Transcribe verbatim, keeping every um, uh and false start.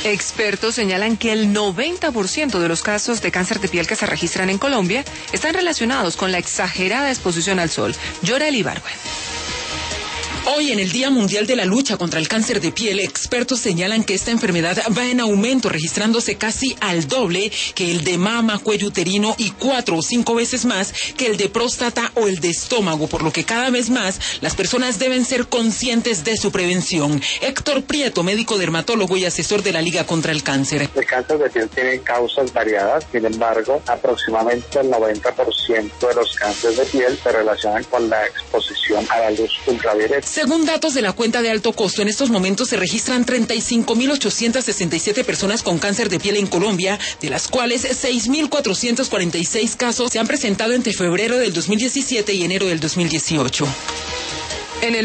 Expertos señalan que el noventa por ciento de los casos de cáncer de piel que se registran en Colombia están relacionados con la exagerada exposición al sol. Yorel Ibargüen. Hoy, en el Día Mundial de la Lucha contra el Cáncer de Piel, expertos señalan que esta enfermedad va en aumento, registrándose casi al doble que el de mama, cuello uterino y cuatro o cinco veces más que el de próstata o el de estómago, por lo que cada vez más las personas deben ser conscientes de su prevención. Héctor Prieto, médico dermatólogo y asesor de la Liga contra el Cáncer. El cáncer de piel tiene causas variadas, sin embargo, aproximadamente el noventa por ciento de los cánceres de piel se relacionan con la exposición a la luz ultravioleta. Según datos de la cuenta de alto costo, en estos momentos se registran treinta y cinco mil ochocientas sesenta y siete personas con cáncer de piel en Colombia, de las cuales seis mil cuatrocientos cuarenta y seis casos se han presentado entre febrero del dos mil diecisiete y enero del dos mil dieciocho.